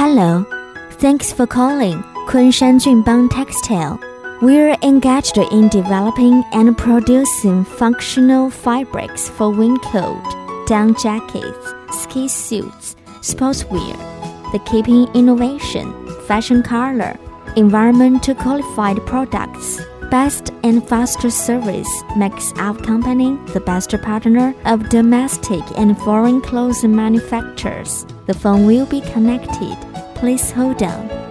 Hello, thanks for calling Kunshan Junbang Textile. We're engaged in developing and producing functional fabrics for raincoat, down jackets, ski suits, sportswear. The keeping innovation, fashion color, environmental qualified products, best and faster service makes our company the best partner of domestic and foreign clothing manufacturers. The phone will be connected. Please hold on.